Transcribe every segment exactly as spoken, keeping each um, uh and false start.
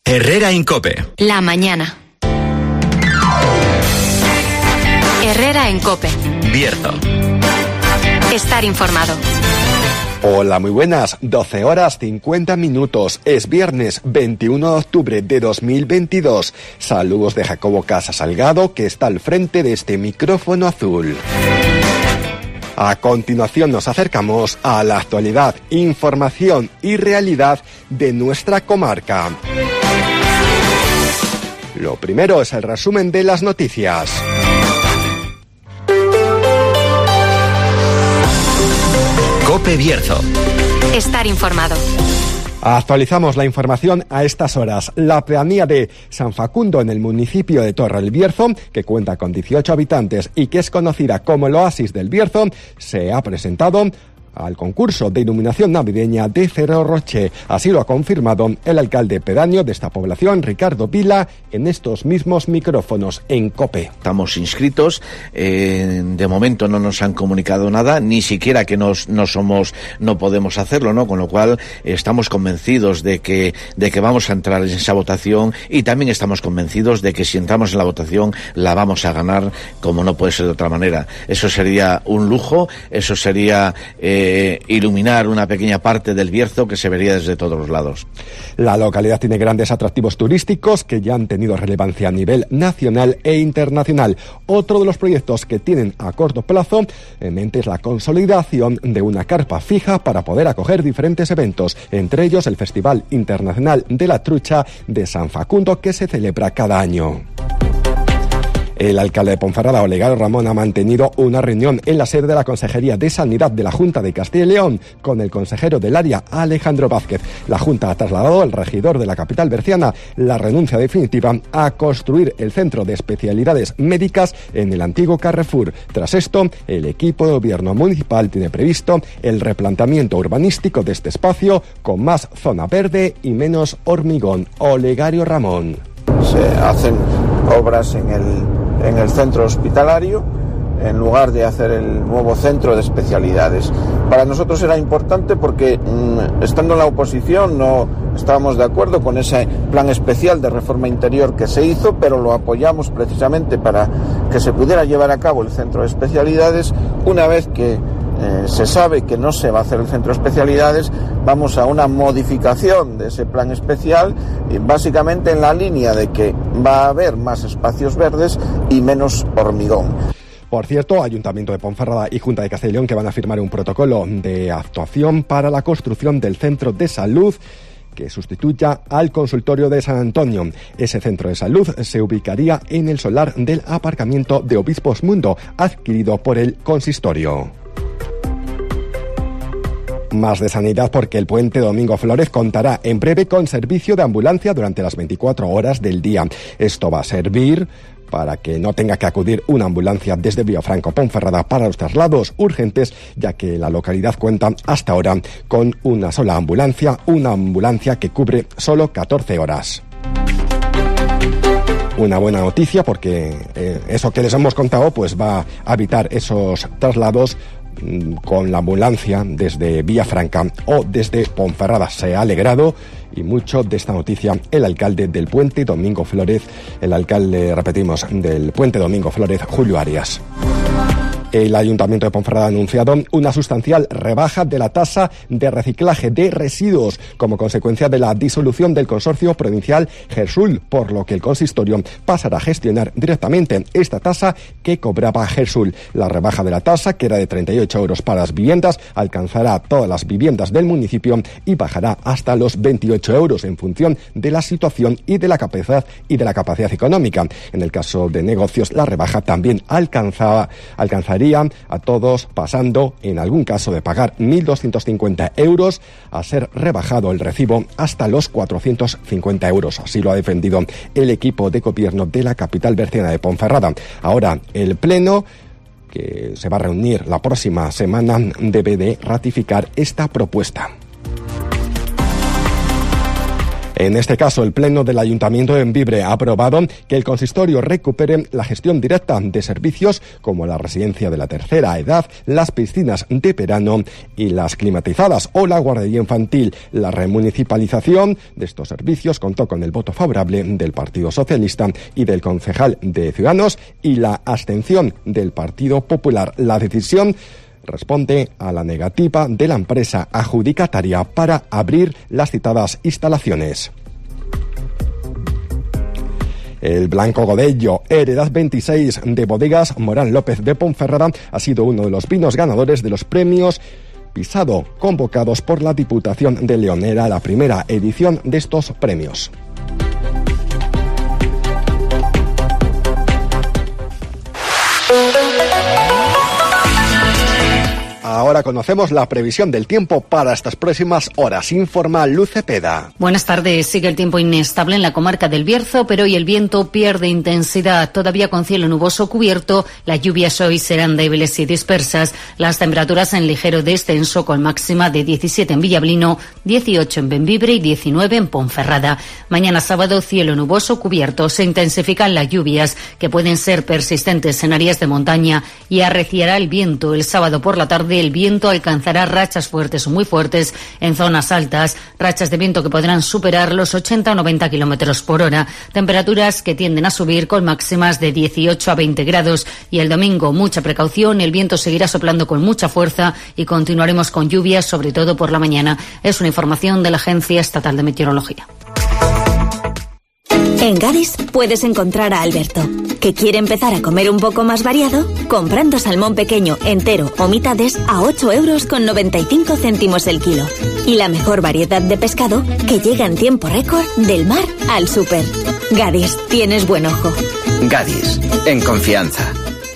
Herrera en COPE. La mañana. Herrera en COPE. Bierzo. Estar informado. Hola, muy buenas. doce horas cincuenta minutos. Es viernes veintiuno de octubre de dos mil veintidós. Saludos de Jacobo Casa Salgado, que está al frente de este micrófono azul. A continuación nos acercamos a la actualidad, información y realidad de nuestra comarca. Lo primero es el resumen de las noticias. COPE Bierzo. Estar informado. Actualizamos la información a estas horas. La pedanía de San Facundo, en el municipio de Torre el Bierzo, que cuenta con dieciocho habitantes y que es conocida como el Oasis del Bierzo, se ha presentado al concurso de iluminación navideña de Ferrero Rocher. Así lo ha confirmado el alcalde pedáneo de esta población, Ricardo Vila, en estos mismos micrófonos en COPE. Estamos inscritos, eh, de momento no nos han comunicado nada, ni siquiera que nos, no somos, no podemos hacerlo, ¿no? Con lo cual eh, estamos convencidos de que, de que vamos a entrar en esa votación, y también estamos convencidos de que si entramos en la votación la vamos a ganar, como no puede ser de otra manera. Eso sería un lujo, eso sería eh, Eh, iluminar una pequeña parte del Bierzo que se vería desde todos los lados. La localidad tiene grandes atractivos turísticos que ya han tenido relevancia a nivel nacional e internacional. Otro de los proyectos que tienen a corto plazo en mente es la consolidación de una carpa fija para poder acoger diferentes eventos, entre ellos el Festival Internacional de la Trucha de San Facundo, que se celebra cada año. El alcalde de Ponferrada, Olegario Ramón, ha mantenido una reunión en la sede de la Consejería de Sanidad de la Junta de Castilla y León con el consejero del área, Alejandro Vázquez. La Junta ha trasladado al regidor de la capital berciana la renuncia definitiva a construir el centro de especialidades médicas en el antiguo Carrefour. Tras esto, el equipo de gobierno municipal tiene previsto el replanteamiento urbanístico de este espacio con más zona verde y menos hormigón. Olegario Ramón. Se hacen obras en el en el centro hospitalario, en lugar de hacer el nuevo centro de especialidades. Para nosotros era importante porque, mmm, estando en la oposición, no estábamos de acuerdo con ese plan especial de reforma interior que se hizo, pero lo apoyamos precisamente para que se pudiera llevar a cabo el centro de especialidades. Una vez que Eh, se sabe que no se va a hacer el centro de especialidades, vamos a una modificación de ese plan especial, y básicamente en la línea de que va a haber más espacios verdes y menos hormigón. Por cierto, Ayuntamiento de Ponferrada y Junta de Castilla y León, que van a firmar un protocolo de actuación para la construcción del centro de salud que sustituya al consultorio de San Antonio. Ese centro de salud se ubicaría en el solar del aparcamiento de Obispos Mundo, adquirido por el consistorio. Más de sanidad, porque el puente Domingo Flórez contará en breve con servicio de ambulancia durante las veinticuatro horas del día. Esto va a servir para que no tenga que acudir una ambulancia desde Villafranca Ponferrada para los traslados urgentes, ya que la localidad cuenta hasta ahora con una sola ambulancia, una ambulancia que cubre solo catorce horas. Una buena noticia, porque eh, eso que les hemos contado pues va a evitar esos traslados con la ambulancia desde Villafranca o desde Ponferrada. Se ha alegrado y mucho de esta noticia el alcalde del puente Domingo Flórez, el alcalde, repetimos, del puente Domingo Flórez, Julio Arias. El Ayuntamiento de Ponferrada ha anunciado una sustancial rebaja de la tasa de reciclaje de residuos como consecuencia de la disolución del consorcio provincial Gersul, por lo que el consistorio pasará a gestionar directamente esta tasa que cobraba Gersul. La rebaja de la tasa, que era de treinta y ocho euros para las viviendas, alcanzará todas las viviendas del municipio y bajará hasta los veintiocho euros en función de la situación y de la capacidad y de la capacidad económica. En el caso de negocios, la rebaja también alcanzaba, alcanzaría a todos, pasando en algún caso de pagar mil doscientos cincuenta euros a ser rebajado el recibo hasta los cuatrocientos cincuenta euros. Así lo ha defendido el equipo de gobierno de la capital berciana de Ponferrada. Ahora el Pleno, que se va a reunir la próxima semana, debe de ratificar esta propuesta. En este caso, el Pleno del Ayuntamiento de Bembibre ha aprobado que el consistorio recupere la gestión directa de servicios como la residencia de la tercera edad, las piscinas de verano y las climatizadas o la guardería infantil. La remunicipalización de estos servicios contó con el voto favorable del Partido Socialista y del concejal de Ciudadanos y la abstención del Partido Popular. La decisión responde a la negativa de la empresa adjudicataria para abrir las citadas instalaciones. El Blanco Godello, Heredad veintiséis de Bodegas Morán López de Ponferrada, ha sido uno de los vinos ganadores de los premios Pisado, convocados por la Diputación de León. Era la primera edición de estos premios. Ahora conocemos la previsión del tiempo para estas próximas horas. Informa Luz Cepeda. Buenas tardes. Sigue el tiempo inestable en la comarca del Bierzo, pero hoy el viento pierde intensidad. Todavía con cielo nuboso cubierto, las lluvias hoy serán débiles y dispersas. Las temperaturas en ligero descenso, con máxima de diecisiete en Villablino, dieciocho en Bembibre y diecinueve en Ponferrada. Mañana sábado, cielo nuboso cubierto. Se intensifican las lluvias, que pueden ser persistentes en áreas de montaña, y arreciará el viento. El sábado por la tarde, el viento alcanzará rachas fuertes o muy fuertes en zonas altas, rachas de viento que podrán superar los ochenta o noventa kilómetros por hora, temperaturas que tienden a subir con máximas de dieciocho a veinte grados. Y el domingo, mucha precaución, el viento seguirá soplando con mucha fuerza y continuaremos con lluvias, sobre todo por la mañana. Es una información de la Agencia Estatal de Meteorología. En Gadis puedes encontrar a Alberto, que quiere empezar a comer un poco más variado, comprando salmón pequeño, entero o mitades a ocho euros con noventa y cinco céntimos el kilo. Y la mejor variedad de pescado que llega en tiempo récord del mar al súper. Gadis, tienes buen ojo. Gadis, en confianza.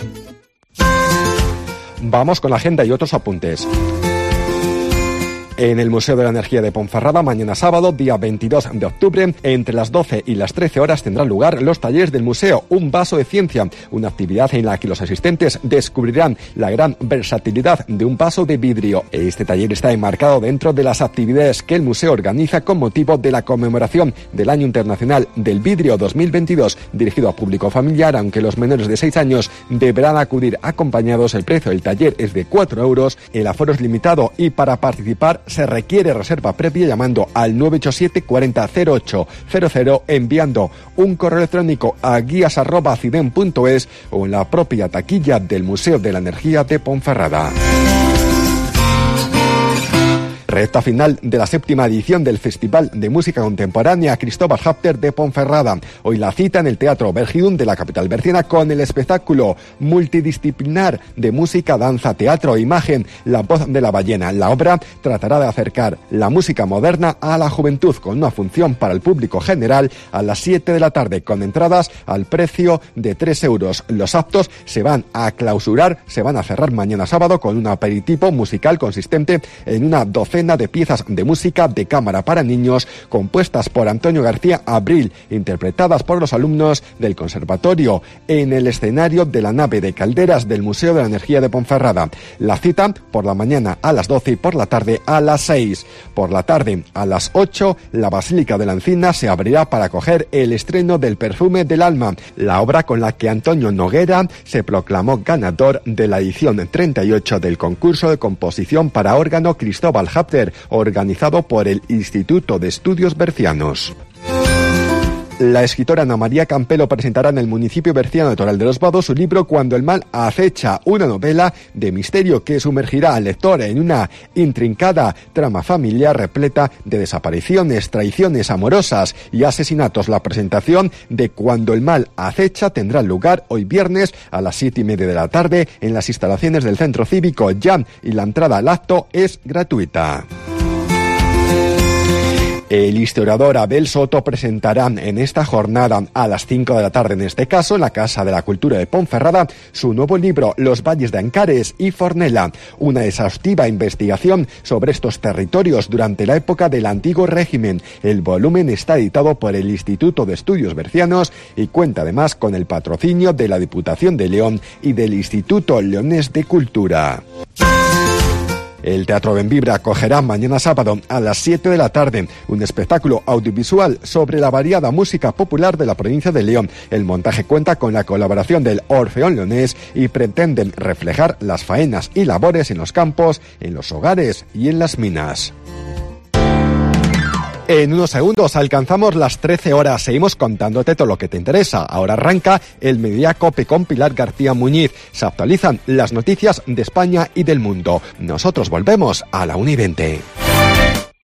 Vamos con la agenda y otros apuntes. En el Museo de la Energía de Ponferrada, mañana sábado, día veintidós de octubre, entre las doce y las trece horas tendrán lugar los talleres del museo Un Vaso de Ciencia, una actividad en la que los asistentes descubrirán la gran versatilidad de un vaso de vidrio. Este taller está enmarcado dentro de las actividades que el museo organiza con motivo de la conmemoración del Año Internacional del Vidrio dos mil veintidós, dirigido a público familiar, aunque los menores de seis años deberán acudir acompañados. El precio del taller es de cuatro euros, el aforo es limitado y para participar se requiere reserva previa llamando al nueve ocho siete cuarenta cero ocho cero cero, enviando un correo electrónico a guías arroba cidem punto es o en la propia taquilla del Museo de la Energía de Ponferrada. Recta final de la séptima edición del Festival de Música Contemporánea Cristóbal Hapter de Ponferrada. Hoy la cita en el Teatro Bergium de la capital berciana con el espectáculo multidisciplinar de música, danza, teatro e imagen La Voz de la Ballena. La obra tratará de acercar la música moderna a la juventud con una función para el público general a las siete de la tarde con entradas al precio de tres euros. Los actos se van a clausurar, se van a cerrar mañana sábado con un aperitivo musical consistente en una docena de piezas de música de cámara para niños compuestas por Antonio García Abril, interpretadas por los alumnos del Conservatorio en el escenario de la nave de calderas del Museo de la Energía de Ponferrada. La cita por la mañana a las doce y por la tarde a las seis. Por la tarde a las ocho, la Basílica de la Encina se abrirá para acoger el estreno del Perfume del Alma, la obra con la que Antonio Noguera se proclamó ganador de la edición treinta y ocho del concurso de composición para órgano Cristóbal Hapter, organizado por el Instituto de Estudios Bercianos. La escritora Ana María Campelo presentará en el municipio berciano de Toral de los Vados su libro Cuando el mal acecha, una novela de misterio que sumergirá al lector en una intrincada trama familiar repleta de desapariciones, traiciones amorosas y asesinatos. La presentación de Cuando el mal acecha tendrá lugar hoy viernes a las siete y media de la tarde en las instalaciones del Centro Cívico Jan, y la entrada al acto es gratuita. El historiador Abel Soto presentará en esta jornada a las cinco de la tarde, en este caso en la Casa de la Cultura de Ponferrada, su nuevo libro Los valles de Ancares y Fornela, una exhaustiva investigación sobre estos territorios durante la época del antiguo régimen. El volumen está editado por el Instituto de Estudios Bercianos y cuenta además con el patrocinio de la Diputación de León y del Instituto Leonés de Cultura. El Teatro Benvibra acogerá mañana sábado a las siete de la tarde un espectáculo audiovisual sobre la variada música popular de la provincia de León. El montaje cuenta con la colaboración del Orfeón Leonés y pretenden reflejar las faenas y labores en los campos, en los hogares y en las minas. En unos segundos alcanzamos las trece horas. Seguimos contándote todo lo que te interesa. Ahora arranca el Mediodía Cope con Pilar García Muñiz. Se actualizan las noticias de España y del mundo. Nosotros volvemos a la una y veinte.